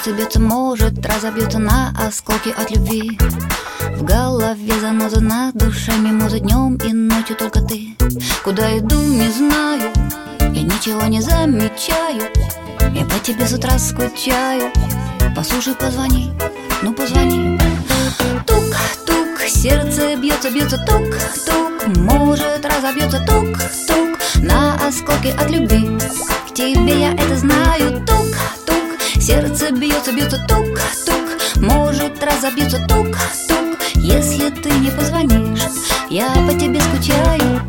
бьется, бьется, может разобьется на осколки от любви. В голове заноза, на душе мимоза, днем и ночью только ты. Куда иду, не знаю, я ничего не замечаю. Я по тебе с утра скучаю. Послушай, позвони, ну позвони. Тук-тук, сердце бьется, бьется, тук-тук, может разобьется, тук-тук, на осколки от любви. К тебе я это знаю. Тук-тук, сердце бьется, бьется, тук-тук, может разобьется, тук-тук. Если ты не позвонишь, я по тебе скучаю.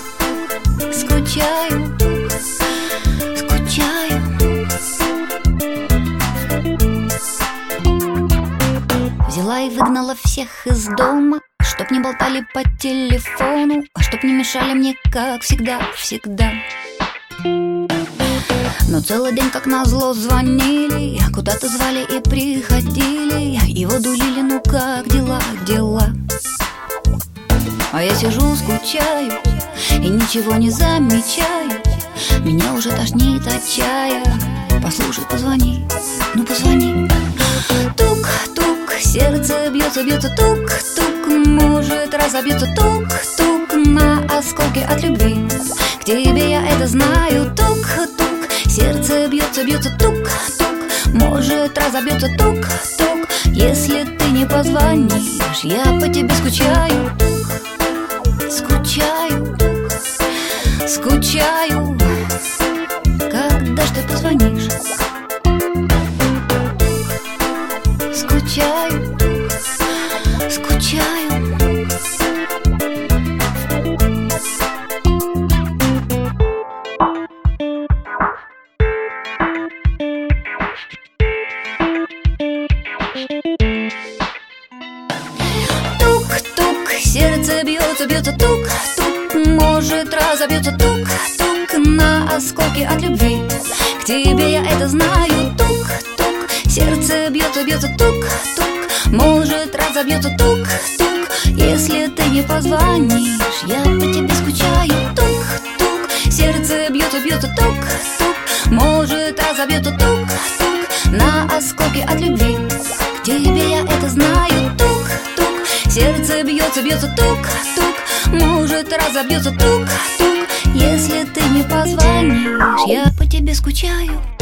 Скучаю, скучаю. Взяла и выгнала всех из дома, чтоб не болтали по телефону, а чтоб не мешали мне, как всегда, всегда. Но целый день, как назло, звонили, куда-то звали и приходили, его дулили, ну как дела, дела. А я сижу, скучаю и ничего не замечаю. Меня уже тошнит от чая. Послушай, позвони, ну позвони. Тук-тук, сердце бьется, бьется, тук-тук, может разобьется, тук-тук, на осколки от любви. К тебе я это знаю. Тук-тук, сердце бьется, бьется, тук-тук, может разобьется, тук-тук. Если ты не позвонишь, я по тебе скучаю. Скучаю, скучаю. Когда ж ты позвонишь? Скучаю, скучаю. Тук-тук, сердце бьется, бьется, тук-тук, может разобьется, тук-тук, на осколки от любви. К тебе я это знаю. Тук-тук, сердце бьется, бьется, тук-тук, может разобьется, тук-тук. Если ты не позвонишь, я по тебе скучаю. Тук-тук, сердце бьется, бьется, тук-тук, может разобьется, тук-тук, на осколки от любви. К тебе я это знаю. Тук-тук, сердце бьется, бьется, тук-тук, может разобьется, тук-тук. Если ты не позвонишь, я по тебе скучаю.